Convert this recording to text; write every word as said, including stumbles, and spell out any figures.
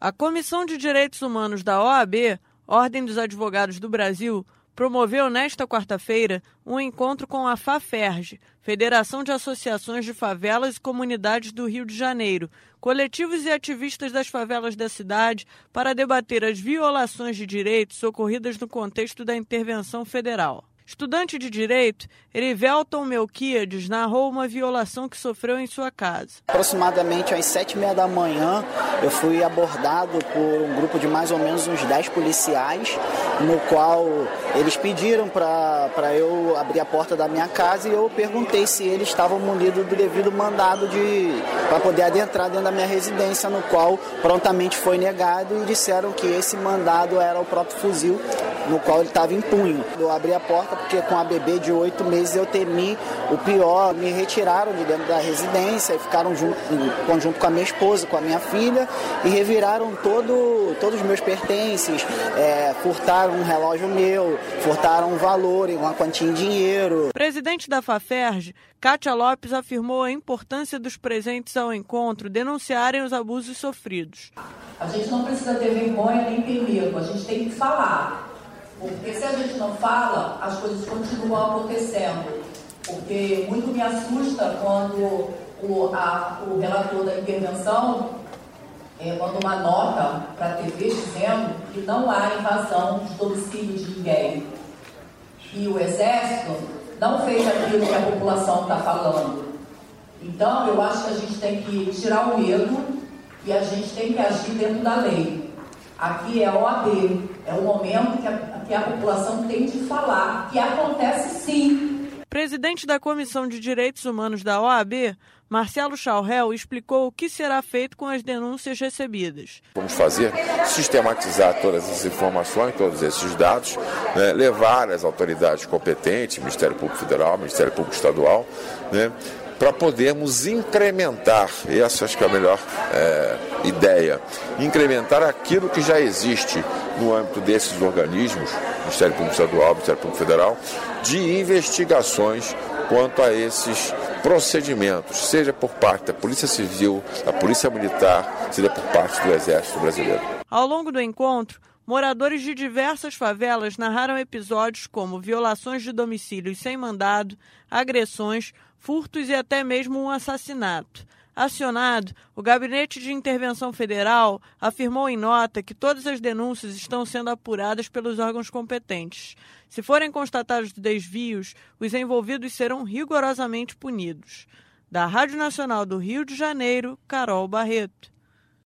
A Comissão de Direitos Humanos da O A B, Ordem dos Advogados do Brasil, promoveu nesta quarta-feira um encontro com a FAFERJ, Federação de Associações de Favelas e Comunidades do Rio de Janeiro, coletivos e ativistas das favelas da cidade, para debater as violações de direitos ocorridas no contexto da intervenção federal. Estudante de Direito, Erivelton Melquiades narrou uma violação que sofreu em sua casa. Aproximadamente às sete e meia da manhã, eu fui abordado por um grupo de mais ou menos uns dez policiais, no qual eles pediram para eu abrir a porta da minha casa e eu perguntei se eles estavam munidos do devido mandado de, para poder adentrar dentro da minha residência, no qual prontamente foi negado e disseram que esse mandado era o próprio fuzil, no qual ele estava em punho. Eu abri a porta porque com a bebê de oito meses eu temi o pior. Me retiraram de dentro da residência e ficaram junto, em conjunto com a minha esposa, com a minha filha, e reviraram todo, todos os meus pertences, é, furtaram um relógio meu, furtaram um valor, uma quantia em dinheiro. O presidente da FAFERJ, Kátia Lopes, afirmou a importância dos presentes ao encontro denunciarem os abusos sofridos. A gente não precisa ter vergonha nem ter medo, a gente tem que falar. Porque se a gente não fala, as coisas continuam acontecendo. Porque muito me assusta quando o, a, o relator da intervenção é, manda uma nota para a T V dizendo que não há invasão de domicílio de ninguém. E o Exército não fez aquilo que a população está falando. Então, eu acho que a gente tem que tirar o medo e a gente tem que agir dentro da lei. Aqui é a O A B, é o momento que a, que a população tem de falar, que acontece sim. O presidente da Comissão de Direitos Humanos da O A B, Marcelo Chaurel, explicou o que será feito com as denúncias recebidas. Vamos fazer, sistematizar todas as informações, todos esses dados, né, levar às autoridades competentes, Ministério Público Federal, Ministério Público Estadual, né, para podermos incrementar, essa acho que é a melhor é, ideia, incrementar aquilo que já existe no âmbito desses organismos, Ministério Público Estadual, Ministério Público Federal, de investigações quanto a esses procedimentos, seja por parte da Polícia Civil, da Polícia Militar, seja por parte do Exército Brasileiro. Ao longo do encontro, moradores de diversas favelas narraram episódios como violações de domicílios sem mandado, agressões, furtos e até mesmo um assassinato. Acionado, o Gabinete de Intervenção Federal afirmou em nota que todas as denúncias estão sendo apuradas pelos órgãos competentes. Se forem constatados desvios, os envolvidos serão rigorosamente punidos. Da Rádio Nacional do Rio de Janeiro, Carol Barreto.